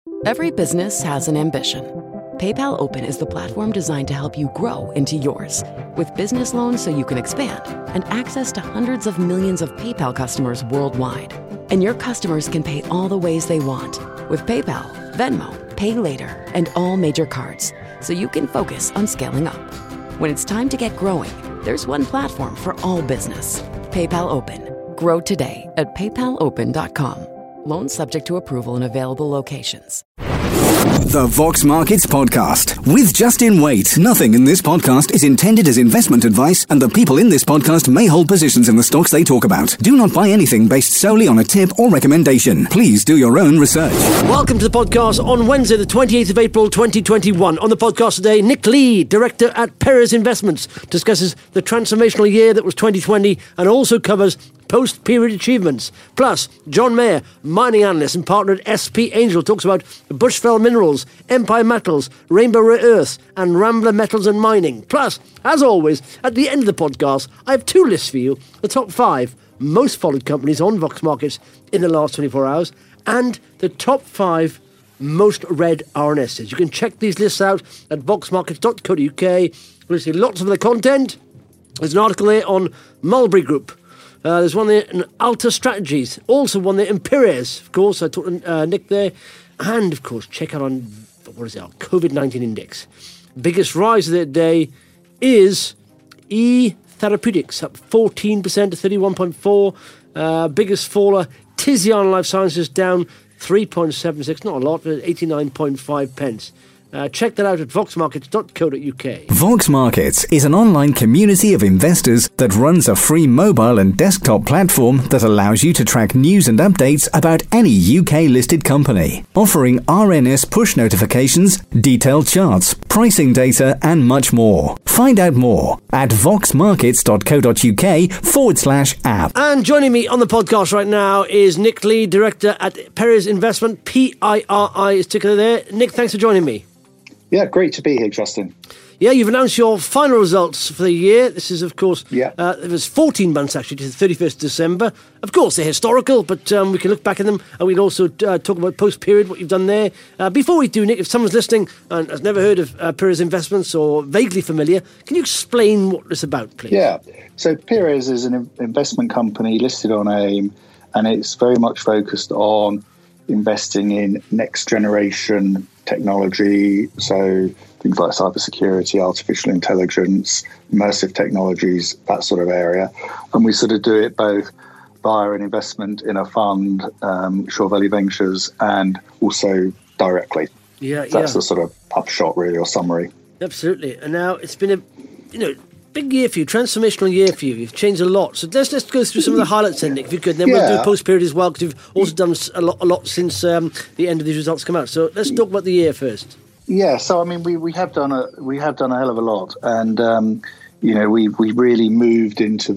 Every business has an ambition. PayPal Open is the platform designed to help you grow into yours. With business loans so you can expand and access to hundreds of millions of PayPal customers worldwide. And your customers can pay all the ways they want with PayPal, Venmo, Pay Later, and all major cards, so you can focus on scaling up. When it's time to get growing, there's one platform for all business. PayPal Open. Grow today at paypalopen.com. Loans subject to approval in available locations. The Vox Markets Podcast with Justin Waite. Nothing in this podcast is intended as investment advice, and the people in this podcast may hold positions in the stocks they talk about. Do not buy anything based solely on a tip or recommendation. Please do your own research. Welcome to the podcast on Wednesday, the 28th of April, 2021. On the podcast today, Nick Lee, director at Perez Investments, discusses the transformational year that was 2020 and also covers post-period achievements. Plus, John Mayer, mining analyst and partner at SP Angel, talks about Bushveld Minerals, Empire Metals, Rainbow Rare Earths, and Rambler Metals and Mining. Plus, as always, at the end of the podcast, I have two lists for you: the top 5 most followed companies on Vox Markets in the last 24 hours, and the top 5 most read RNSs. You can check these lists out at voxmarkets.co.uk. We'll see lots of other content. There's an article there on Mulberry Group. There's one there in Alta Strategies. Also one there in Perez, of course. I talked to Nick there. And, of course, check out on, our COVID-19 index. Biggest rise of the day is E-Therapeutics, up 14% to 31.4. Biggest faller, Tiziana Life Sciences, down 3.76. Not a lot, but 89.5 pence. Check that out at voxmarkets.co.uk. Vox Markets is an online community of investors that runs a free mobile and desktop platform that allows you to track news and updates about any UK-listed company, offering RNS push notifications, detailed charts, pricing data, and much more. Find out more at voxmarkets.co.uk/app. And joining me on the podcast right now is Nick Lee, director at Perez Investment, PIRI is ticker there. Nick, thanks for joining me. Yeah, great to be here, Justin. Yeah, you've announced your final results for the year. This is, of course, it was 14 months, actually, to the 31st of December. Of course, they're historical, but we can look back at them, and we can also talk about post-period, what you've done there. Before we do, Nick, if someone's listening and has never heard of Perez Investments or vaguely familiar, can you explain what it's about, please? Yeah, so Perez is an investment company listed on AIM, and it's very much focused on investing in next-generation technology, so things like cybersecurity, artificial intelligence, immersive technologies, that sort of area. And we sort of do it both via an investment in a fund, Shore Valley Ventures, and also directly. So that's the sort of upshot, really, or summary. Absolutely. And now it's been a big year for you, transformational year for you. You've changed a lot. So let's go through some of the highlights then, Nick, if you could. Then we'll do post-period as well, because you've also done a lot since the end of these results come out. So let's talk about the year first. Yeah, so I mean, we have done a hell of a lot, and we really moved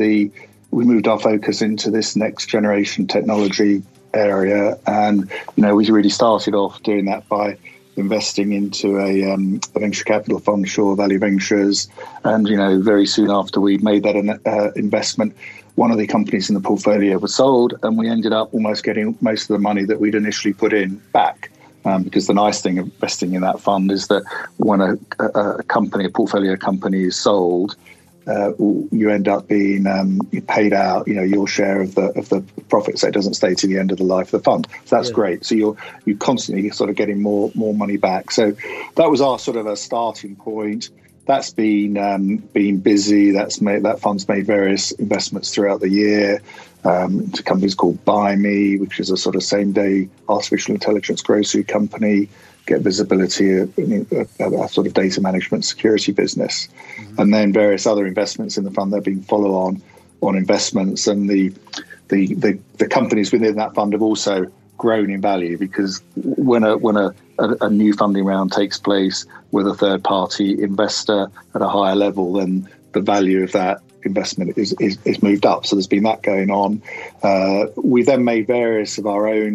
our focus into this next generation technology area, and we really started off doing that by investing into a venture capital fund, Shore Valley Ventures, and very soon after we'd made that investment, one of the companies in the portfolio was sold, and we ended up almost getting most of the money that we'd initially put in back. Because the nice thing of investing in that fund is that when a portfolio company is sold, you end up being paid out, your share of the profit, so it doesn't stay to the end of the life of the fund. So that's great. So you're constantly sort of getting more money back. So that was our sort of a starting point. That's been busy. That fund's made various investments throughout the year. To companies called Buy Me, which is a sort of same-day artificial intelligence grocery company, get visibility of a sort of data management security business, and then various other investments in the fund that have been follow-on investments, and the companies within that fund have also grown in value, because when a new funding round takes place with a third-party investor at a higher level, then the value of that investment is moved up. So there's been that going on. We then made various of our own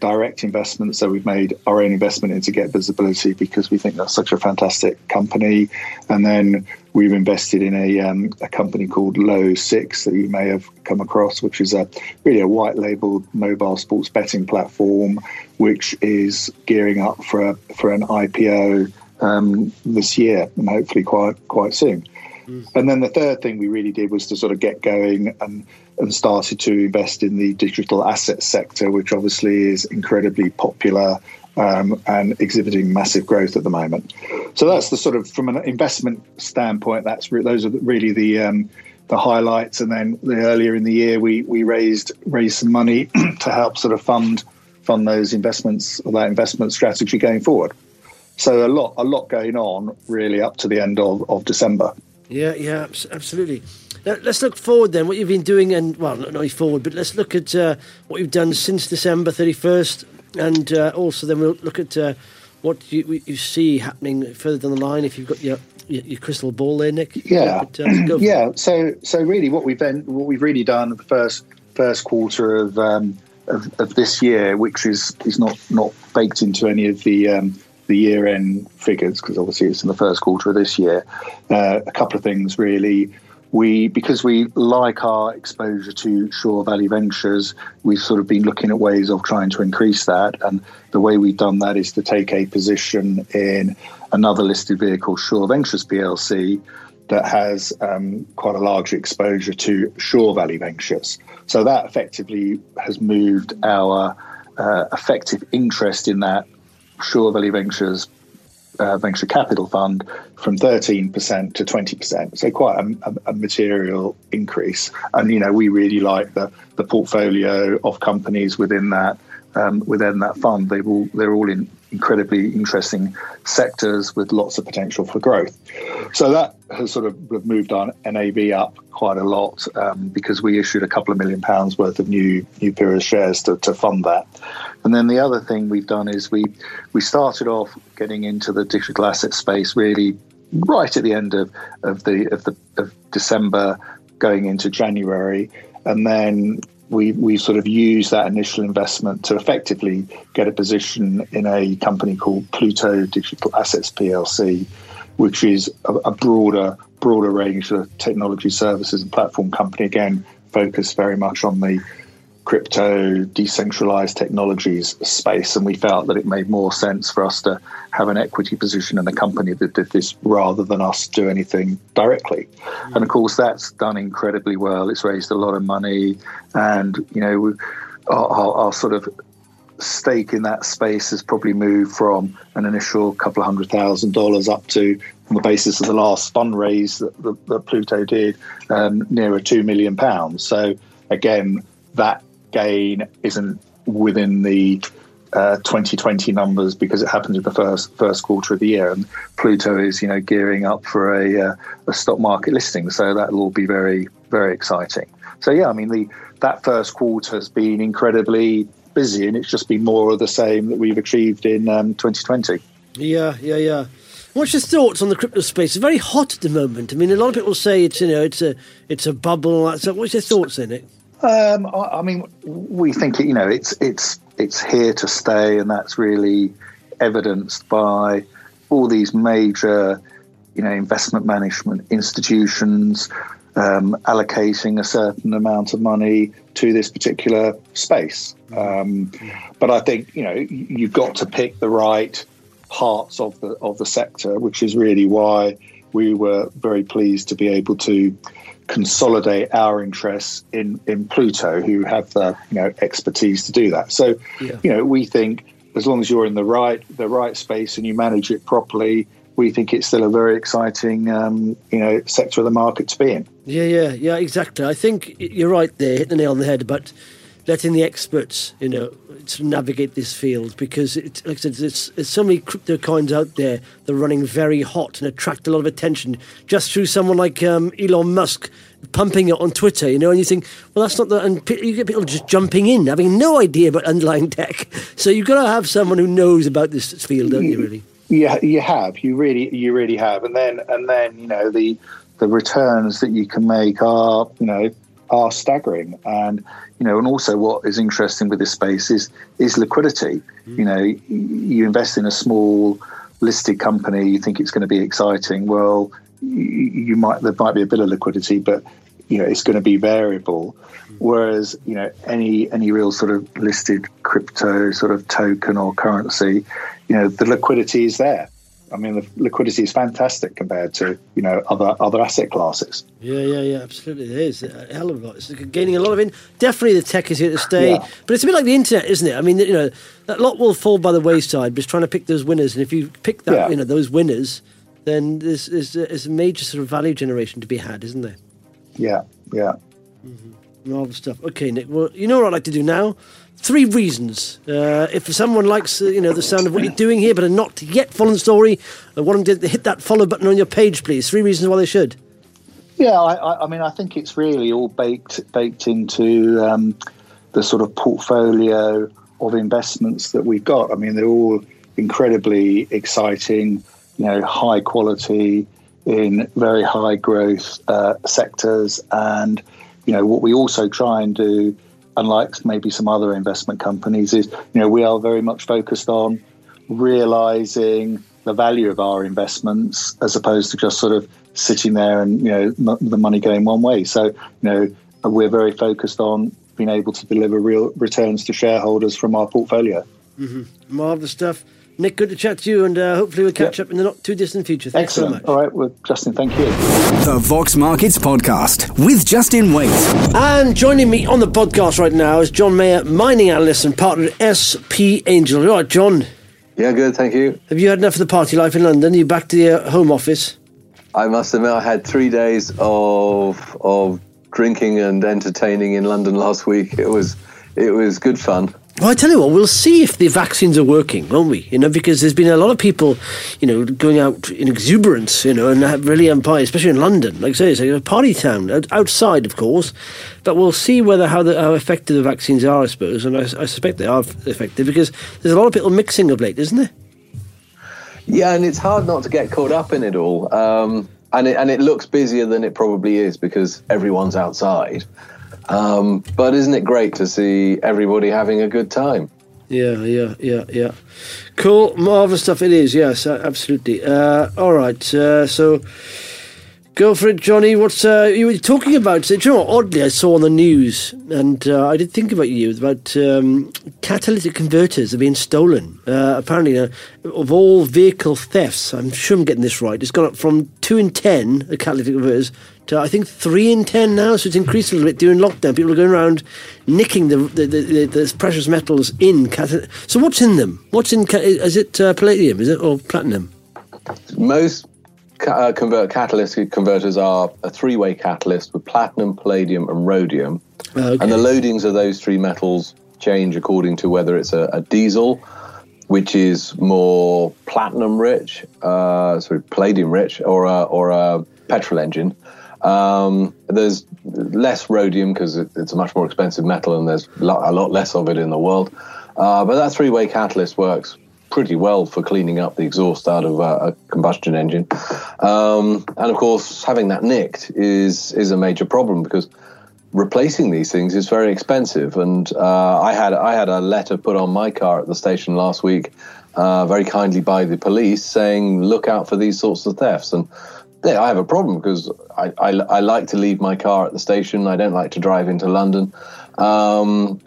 direct investments. So we've made our own investment into Get Visibility because we think that's such a fantastic company. And then we've invested in a company called Low6 that you may have come across, which is really a white labeled mobile sports betting platform, which is gearing up for an IPO this year and hopefully quite soon. And then the third thing we really did was to sort of get going and started to invest in the digital asset sector, which obviously is incredibly popular and exhibiting massive growth at the moment. So that's the sort of, from an investment standpoint, those are really the highlights. And then earlier in the year, we raised some money to help sort of fund those investments, or that investment strategy going forward. So a lot going on really up to the end of December. Yeah, absolutely. Now, let's look forward then, what you've been doing, and, well, not forward, but let's look at what you've done since December 31st, and also then we'll look at what you see happening further down the line, if you've got your crystal ball there, Nick. Yeah, So really what we've really done the first quarter of this year, which is not baked into any of the year-end figures, because obviously it's in the first quarter of this year. A couple of things really. Because we like our exposure to Shore Valley Ventures, we've sort of been looking at ways of trying to increase that. And the way we've done that is to take a position in another listed vehicle, Shore Ventures PLC, that has quite a large exposure to Shore Valley Ventures. So that effectively has moved our effective interest in that Shore Valley Ventures venture capital fund from 13% to 20%. So quite a material increase. And, we really like the portfolio of companies within that fund. They're all in incredibly interesting sectors with lots of potential for growth. So that has sort of moved our NAV up quite a lot because we issued a couple of £1 million worth of new Pyrrhus shares to fund that. And then the other thing we've done is we started off getting into the digital asset space really right at the end of December, going into January, and then we sort of used that initial investment to effectively get a position in a company called Pluto Digital Assets PLC, which is a broader range of technology services and platform company, again, focused very much on the crypto, decentralized technologies space. And we felt that it made more sense for us to have an equity position in a company that did this rather than us do anything directly. And of course, that's done incredibly well. It's raised a lot of money. And, our sort of stake in that space has probably moved from an initial couple of $100,000 up to, on the basis of the last fundraise that Pluto did, nearer £2 million. So again, that gain isn't within the 2020 numbers because it happened in the first quarter of the year, and Pluto is gearing up for a stock market listing, so that will all be very, very exciting. So yeah, I mean that first quarter has been incredibly busy, and it's just been more of the same that we've achieved in 2020. Yeah. What's your thoughts on the crypto space? It's very hot at the moment. I mean, a lot of people say it's a bubble. So what's your thoughts in it? I mean, we think it's here to stay, and that's really evidenced by all these major, investment management institutions allocating a certain amount of money to this particular space. But I think you've got to pick the right parts of the sector, which is really why we were very pleased to be able to consolidate our interests in Pluto, who have the expertise to do that. So we think as long as you're in the right space and you manage it properly, we think it's still a very exciting sector of the market to be in. Yeah, exactly. I think you're right there, hit the nail on the head about letting the experts to navigate this field, because it's like I said, there's so many crypto coins out there that are running very hot and attract a lot of attention just through someone like Elon Musk pumping it on Twitter, and you think, well, that's not the, and you get people just jumping in, having no idea about underlying tech. So you've got to have someone who knows about this field, don't you, really? Yeah, you really have. And then the returns that you can make are, are staggering. And and also what is interesting with this space is liquidity. You invest in a small listed company, you think it's going to be exciting. Well, there might be a bit of liquidity, but it's going to be variable. Whereas any real sort of listed crypto sort of token or currency, the liquidity is there. I mean, the liquidity is fantastic compared to other asset classes. Yeah, absolutely. It is a hell of a lot. It's gaining a lot of definitely the tech is here to stay. Yeah. But it's a bit like the internet, isn't it? I mean, that lot will fall by the wayside. But it's trying to pick those winners, and if you pick that, those winners, then there's a major sort of value generation to be had, isn't there? Yeah. Marvellous stuff. Okay, Nick. Well, you know what I'd like to do now? 3 reasons. If someone likes, the sound of what you're doing here, but are not yet following the story, I want them to hit that follow button on your page, please. 3 reasons why they should. Yeah, I mean, I think it's really all baked into the sort of portfolio of investments that we've got. I mean, they're all incredibly exciting, high quality in very high growth sectors. And, what we also try and do, unlike maybe some other investment companies, is, we are very much focused on realizing the value of our investments as opposed to just sort of sitting there and, the money going one way. So, we're very focused on being able to deliver real returns to shareholders from our portfolio. Mm-hmm. Marvellous stuff. Nick, good to chat to you, and hopefully we'll catch up in the not too distant future. Thanks so much. All right, well, Justin, thank you. The Vox Markets Podcast with Justin Waite. And joining me on the podcast right now is John Mayer, mining analyst and partner at SP Angel. All right, John. Yeah, good, thank you. Have you had enough of the party life in London? Are you back to the home office? I must admit, I had 3 days of drinking and entertaining in London last week. It was good fun. Well, I tell you what, we'll see if the vaccines are working, won't we? Because there's been a lot of people, going out in exuberance, and have really empire, especially in London. Like I say, it's a party town, outside, of course. But we'll see how effective the vaccines are, I suppose. And I suspect they are effective because there's a lot of people mixing of late, isn't there? Yeah, and it's hard not to get caught up in it all. And it looks busier than it probably is because everyone's outside. But isn't it great to see everybody having a good time? Yeah. Cool, marvellous stuff it is, yes, absolutely. All right, so go for it, Johnny. What's you were talking about? Do you know what, oddly, I saw on the news, and I did think about you, about catalytic converters are being stolen. Apparently, of all vehicle thefts, I'm sure I'm getting this right, it's gone up from 2 in 10, the catalytic converters, to I think 3 in 10 now, so it's increased a little bit during lockdown. People are going around nicking the precious metals in catalytic. So what's in them? Is it palladium, is it, or platinum? Most catalytic converters are a 3-way catalyst with platinum, palladium and rhodium. Okay. And the loadings of those 3 metals change according to whether it's a diesel, which is more platinum rich, palladium rich, or a petrol engine. There's less rhodium because it's a much more expensive metal and there's a lot less of it in the world. But that 3-way catalyst works pretty well for cleaning up the exhaust out of a combustion engine. And of course, having that nicked is a major problem because replacing these things is very expensive. And I had a letter put on my car at the station last week, very kindly by the police, saying, look out for these sorts of thefts. And yeah, I have a problem because I like to leave my car at the station. I don't like to drive into London. And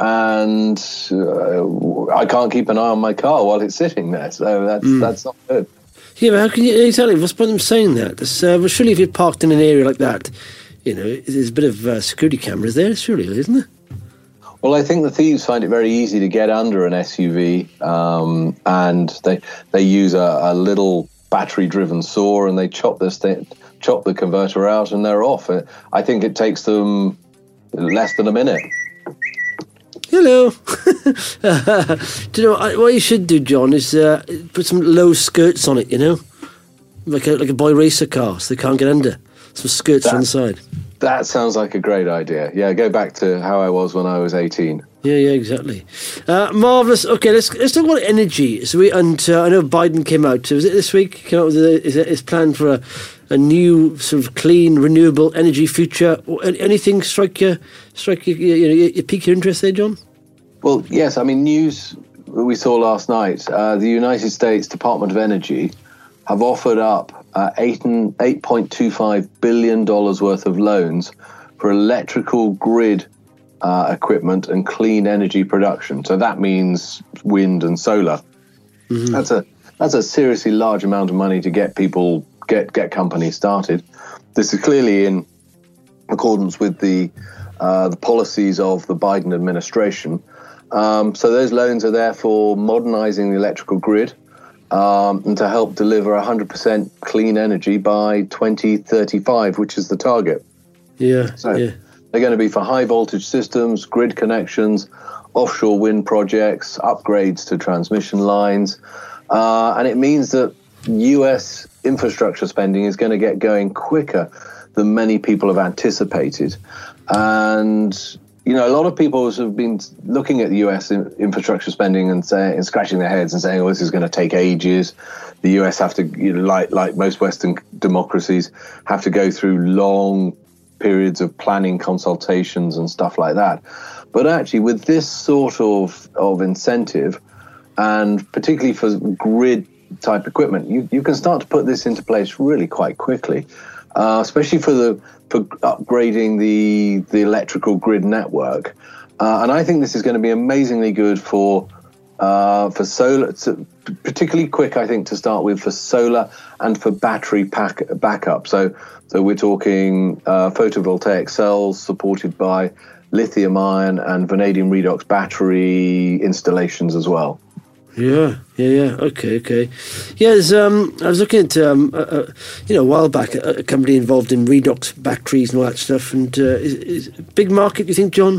I can't keep an eye on my car while it's sitting there. So that's not good. Yeah, but how can you exactly? What's the point of them saying that? Well, surely if you're parked in an area like that, there's a bit of security cameras there, surely, isn't there? Well, I think the thieves find it very easy to get under an SUV, and they use a little battery-driven saw and they chop the converter out and they're off. I think it takes them less than a minute. Hello. Do you know what you should do, John? Is put some low skirts on it. Like a boy racer car, so they can't get under. Some skirts on the side. That sounds like a great idea. Yeah, go back to how I was when I was 18. Yeah, exactly. Marvellous. Okay, let's talk about energy. So I know Biden came out. Was it this week? Came out with his plan for a new sort of clean, renewable energy future? Or anything strike your pique your interest there, John? Well, yes. I mean, news we saw last night. The United States Department of Energy have offered up $8.25 billion worth of loans for electrical grid equipment and clean energy production. So that means wind and solar. Mm-hmm. That's a seriously large amount of money to get companies started. This is clearly in accordance with the policies of the Biden administration. So those loans are there for modernizing the electrical grid and to help deliver 100% clean energy by 2035, which is the target. Yeah. So they're going to be for high voltage systems, grid connections, offshore wind projects, upgrades to transmission lines. And it means that US infrastructure spending is going to get going quicker than many people have anticipated. And, a lot of people have been looking at the US infrastructure spending and scratching their heads and saying, oh, this is going to take ages. The US have to, like most Western democracies, have to go through long periods of planning consultations and stuff like that. But actually, with this sort of incentive, and particularly for grid type equipment, you can start to put this into place really quite quickly, especially for upgrading the electrical grid network. And I think this is going to be amazingly good for solar, particularly quick, I think, to start with for solar and for battery backup. So we're talking photovoltaic cells supported by lithium-ion and vanadium redox battery installations as well. Yeah. Okay. Yeah, I was looking at, a while back, a company involved in redox batteries and all that stuff. And is a big market, you think, John?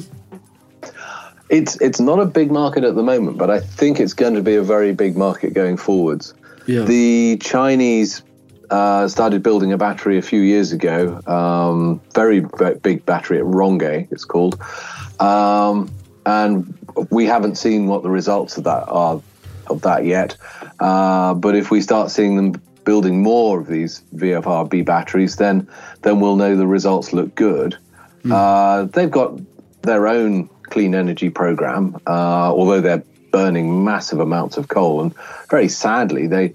It's not a big market at the moment, but I think it's going to be a very big market going forwards. Yeah. The Chinese started building a battery a few years ago, very big battery at Rongge, it's called. And we haven't seen what the results of that yet. But if we start seeing them building more of these VFRB batteries, then we'll know the results look good. They've got their own clean energy program, although they're burning massive amounts of coal, and very sadly they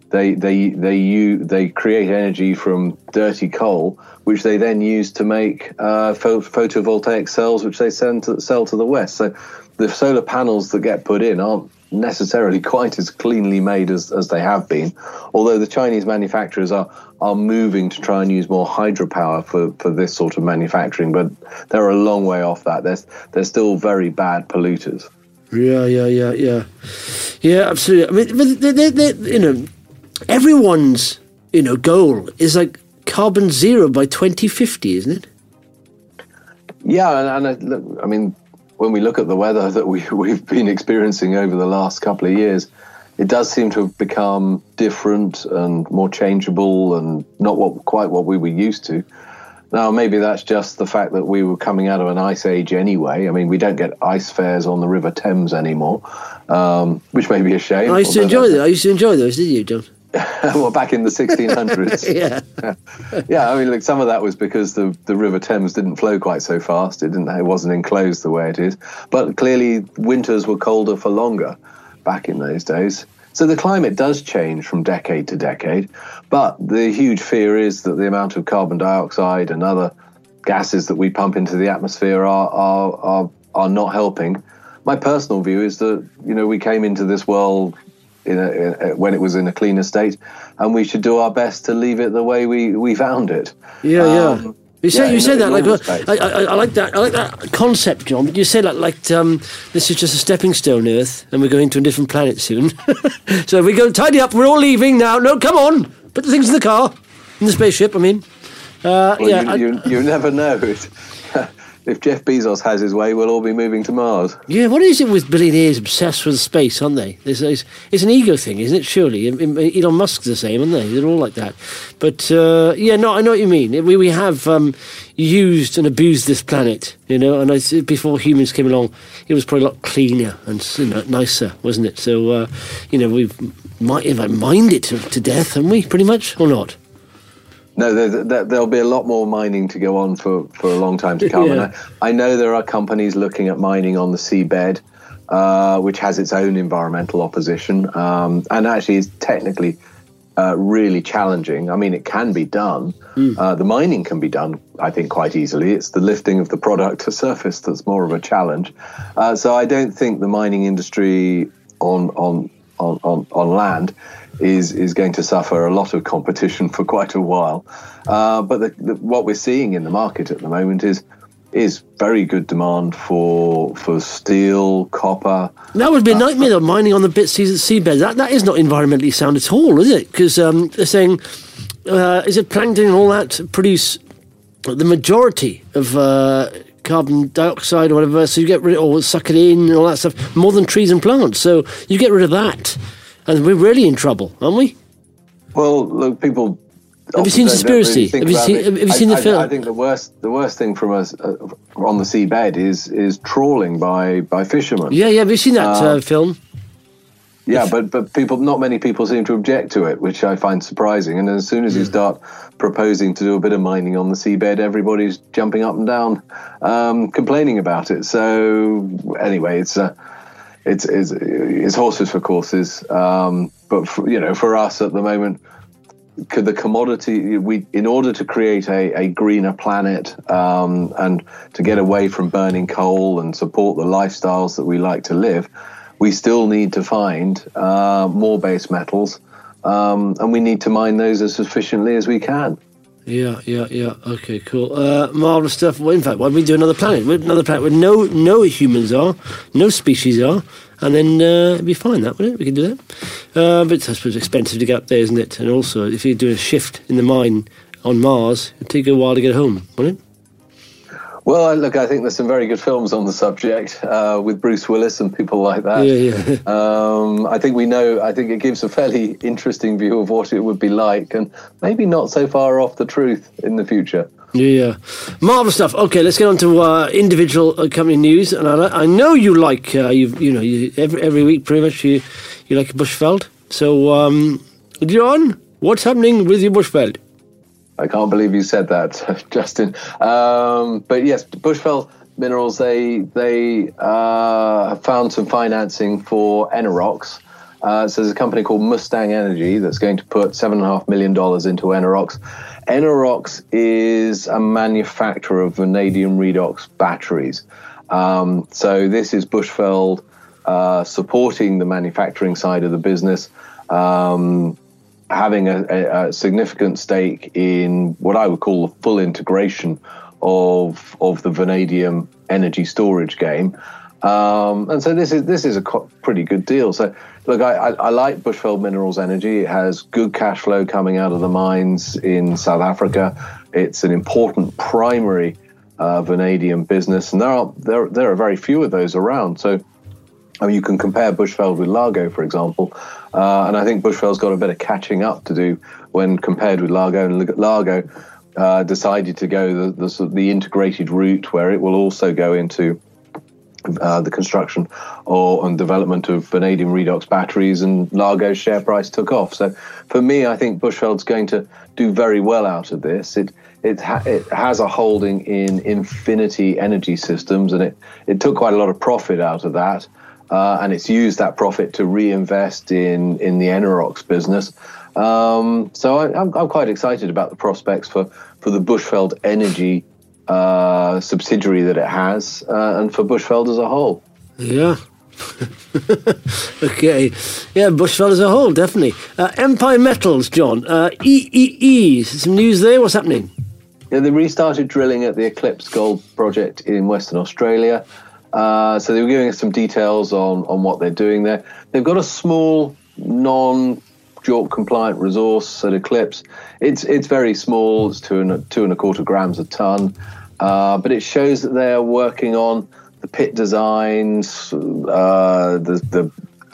create energy from dirty coal, which they then use to make photovoltaic cells, which they sell to the West. So the solar panels that get put in aren't necessarily quite as cleanly made as they have been, although the Chinese manufacturers are moving to try and use more hydropower for this sort of manufacturing, but they're a long way off that. They're still very bad polluters. Yeah, absolutely. I mean, everyone's goal is like carbon zero by 2050, isn't it? Yeah, and I mean, when we look at the weather that we've been experiencing over the last couple of years, it does seem to have become different and more changeable and not quite what we were used to. Now, maybe that's just the fact that we were coming out of an ice age anyway. I mean, we don't get ice fairs on the River Thames anymore, which may be a shame. I used to enjoy those, did you, John? Well, back in the 1600s. Yeah. I mean, like, some of that was because the River Thames didn't flow quite so fast. It wasn't enclosed the way it is. But clearly, winters were colder for longer back in those days. So the climate does change from decade to decade. But the huge fear is that the amount of carbon dioxide and other gases that we pump into the atmosphere are not helping. My personal view is that we came into this world when it was in a cleaner state, and we should do our best to leave it the way we found it. Yeah. You say that like I like that. I like that concept, John. But you say like this is just a stepping stone, Earth, and we're going to a different planet soon. So we go tidy up. We're all leaving now. No, come on, put the things in the car, in the spaceship. I mean, you never know. If Jeff Bezos has his way, we'll all be moving to Mars. Yeah, what is it with billionaires obsessed with space, aren't they? It's an ego thing, isn't it, surely? Elon Musk's the same, aren't they? They're all like that. But, I know what you mean. We have used and abused this planet, and before humans came along, it was probably a lot cleaner and nicer, wasn't it? So, we've mined it to death, haven't we, pretty much, or not? No, there'll be a lot more mining to go on for a long time to come. And I know there are companies looking at mining on the seabed, which has its own environmental opposition, and actually is technically really challenging. I mean, it can be done. The mining can be done, I think, quite easily. It's the lifting of the product to surface that's more of a challenge. So I don't think the mining industry on land is going to suffer a lot of competition for quite a while. But what we're seeing in the market at the moment is very good demand for steel, copper. That would be a nightmare, though, mining on the seabed. That is not environmentally sound at all, is it? Because they're saying, is it plankton and all that produce the majority of carbon dioxide or whatever, so you get rid of, or suck it in and all that stuff, more than trees and plants. So you get rid of that, and we're really in trouble, aren't we? Well, look, people... Have you seen Conspiracy? Have you seen the film? I think the worst thing from us on the seabed is trawling by fishermen. Yeah. Have you seen that film? Yeah, but not many people seem to object to it, which I find surprising. And as soon as you start proposing to do a bit of mining on the seabed, everybody's jumping up and down, complaining about it. So anyway, it's horses for courses. But for us at the moment, the commodity, in order to create a greener planet and to get away from burning coal and support the lifestyles that we like to live, we still need to find more base metals, and we need to mine those as efficiently as we can. Yeah. Okay, cool. Marvellous stuff. Well, in fact, why don't we do another planet? Another planet where no humans are, no species are, and then it'd be fine, that, wouldn't it? We can do that. But it's, I suppose, expensive to get up there, isn't it? And also, if you do a shift in the mine on Mars, it'd take a while to get home, wouldn't it? Well, look, I think there's some very good films on the subject with Bruce Willis and people like that. Yeah. I think it gives a fairly interesting view of what it would be like, and maybe not so far off the truth in the future. Yeah. Marvellous stuff. Okay, let's get on to individual company news. And I know you like, every week pretty much you like Bushveld. So, John, what's happening with your Bushveld? I can't believe you said that, Justin. But yes, Bushveld Minerals, they found some financing for Enerox. So there's a company called Mustang Energy that's going to put $7.5 million into Enerox. Enerox is a manufacturer of vanadium redox batteries. So this is Bushveld supporting the manufacturing side of the business, having a significant stake in what I would call the full integration of the vanadium energy storage game. And so this is a pretty good deal. So look, I like Bushveld Minerals Energy. It has good cash flow coming out of the mines in South Africa. It's an important primary vanadium business, and there are very few of those around. So you can compare Bushveld with Largo, for example, and I think Bushveld's got a bit of catching up to do when compared with Largo. And Largo decided to go the integrated route, where it will also go into the construction and development of vanadium redox batteries, and Largo's share price took off. So for me, I think Bushveld's going to do very well out of this. It has a holding in Infinity Energy Systems, and it took quite a lot of profit out of that. And it's used that profit to reinvest in the Enerox business. So I'm quite excited about the prospects for the Bushveld Energy subsidiary that it has, and for Bushveld as a whole. Yeah. Okay. Yeah, Bushveld as a whole, definitely. Empire Metals, John. EEE, some news there? What's happening? Yeah, they restarted drilling at the Eclipse Gold project in Western Australia. So they were giving us some details on what they're doing there. They've got a small, non-JORC compliant resource at Eclipse. It's very small. It's 2.25 grams a ton. But it shows that they are working on the pit designs, the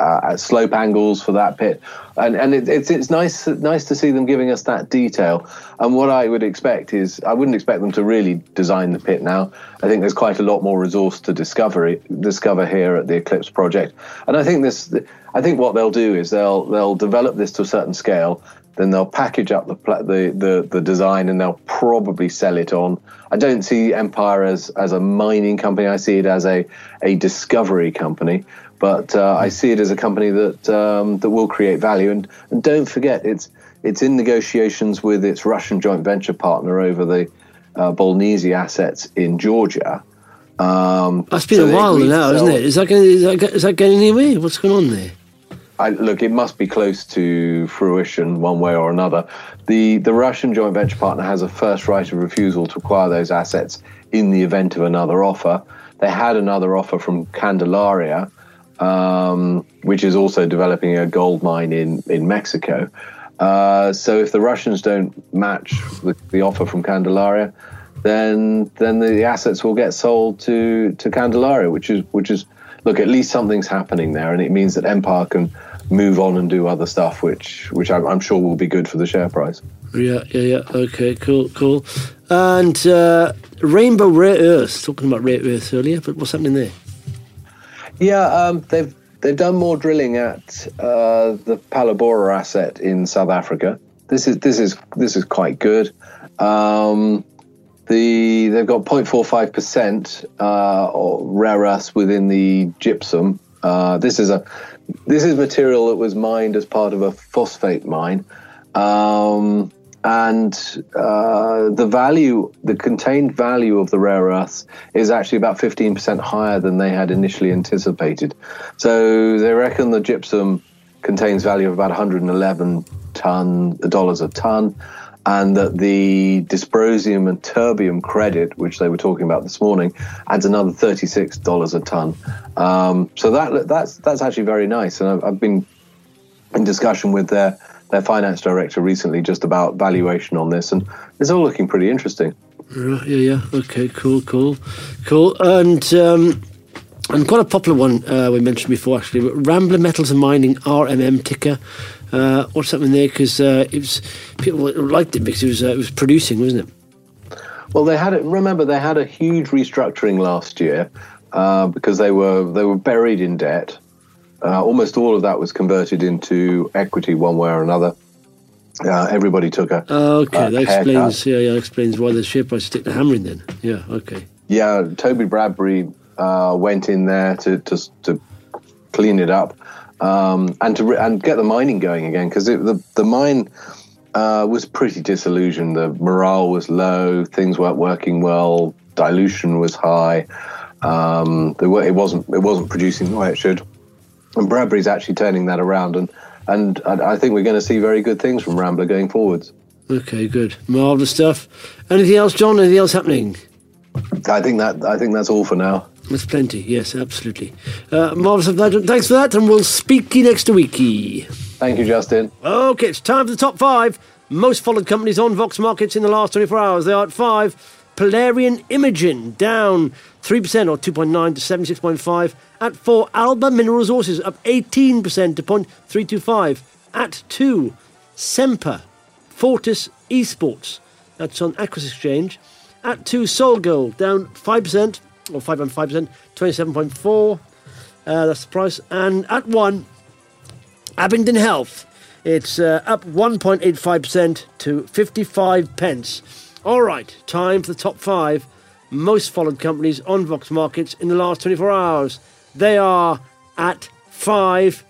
slope angles for that pit, and it's nice to see them giving us that detail. And what I would expect is, I wouldn't expect them to really design the pit now. I think there's quite a lot more resource to discover here at the Eclipse project, and I think what they'll do is they'll develop this to a certain scale. Then they'll package up the design, and they'll probably sell it on. I don't see Empire as a mining company. I see it as a discovery company. But I see it as a company that will create value. And don't forget, it's in negotiations with its Russian joint venture partner over the Bolnisi assets in Georgia. That's been a while now, isn't it? Is that getting anywhere? What's going on there? Look, it must be close to fruition one way or another. The Russian joint venture partner has a first right of refusal to acquire those assets in the event of another offer. They had another offer from Candelaria, which is also developing a gold mine in Mexico. So if the Russians don't match the offer from Candelaria, then the assets will get sold to Candelaria, which is look, at least something's happening there, and it means that Empire can move on and do other stuff, which I'm sure will be good for the share price. Yeah. Okay, cool. And Rainbow Rare Earths, talking about rare earths earlier, but what's happening there? Yeah, they've done more drilling at the Palabora asset in South Africa. This is quite good. They've got 0.45% rare earths within the gypsum. This is material that was mined as part of a phosphate mine, and the contained value of the rare earths is actually about 15% higher than they had initially anticipated. So they reckon the gypsum contains value of about $111 a ton. And that the dysprosium and terbium credit, which they were talking about this morning, adds another $36 a ton. So that's actually very nice. And I've been in discussion with their finance director recently just about valuation on this, and it's all looking pretty interesting. Yeah. Okay, cool. And quite a popular one we mentioned before, actually, Rambler Metals and Mining, RMM ticker. What's happening there? Because people liked it because it was producing, wasn't it? Well, they had a huge restructuring last year because they were buried in debt. Almost all of that was converted into equity one way or another. Everybody took a that explains. That explains why the share price stick the hammer in then. Yeah. Okay. Yeah, Toby Bradbury went in there to clean it up. And get the mining going again, because the mine was pretty disillusioned. The morale was low, things weren't working well, dilution was high. It wasn't producing the way it should. And Bradbury's actually turning that around, and I think we're going to see very good things from Rambler going forwards. Okay, good, marvelous stuff. Anything else, John? Anything else happening? I think that's all for now. That's plenty, yes, absolutely. Marvellous. Thanks for that, and we'll speak you next week. Thank you, Justin. Okay, it's time for the top 5 most followed companies on Vox Markets in the last 24 hours. They are at 5. Polarian Imaging, down 3% or 2.9 to 76.5. At 4, Alba Mineral Resources, up 18% to 0.325. At 2, Semper Fortis Esports, that's on Aquis Exchange. At 2, SolGold, down 5%. Or 5.5%, 27.4. That's the price. And at 1, Abingdon Health. It's up 1.85% to 55 pence. All right, time for the top 5 most followed companies on Vox Markets in the last 24 hours. They are at 5,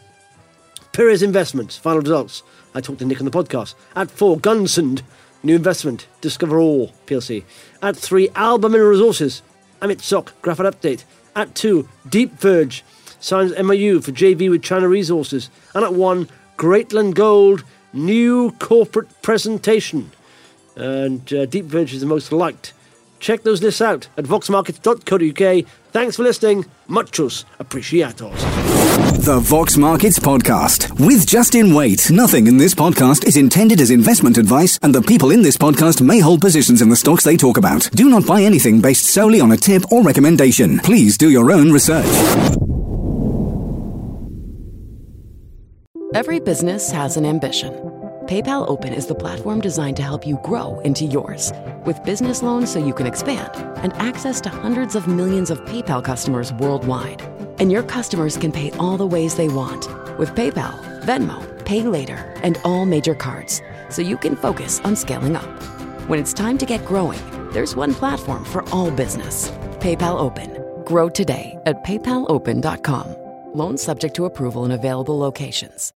Pires Investments, final results. I talked to Nick on the podcast. At 4, Gunsund, new investment, Discover All PLC. At 3, Alba Mineral Resources, Amit Sok, Graphite Update. At 2, Deep Verge, signs MOU for JV with China Resources. And at 1, Greatland Gold, new corporate presentation. And Deep Verge is the most liked. Check those lists out at voxmarkets.co.uk. Thanks for listening. Muchos apreciados. The Vox Markets Podcast. With Justin Waite, nothing in this podcast is intended as investment advice, and the people in this podcast may hold positions in the stocks they talk about. Do not buy anything based solely on a tip or recommendation. Please do your own research. Every business has an ambition. PayPal Open is the platform designed to help you grow into yours. With business loans so you can expand and access to hundreds of millions of PayPal customers worldwide. And your customers can pay all the ways they want with PayPal, Venmo, Pay Later, and all major cards, so you can focus on scaling up. When it's time to get growing, there's one platform for all business. PayPal Open. Grow today at paypalopen.com. Loans subject to approval in available locations.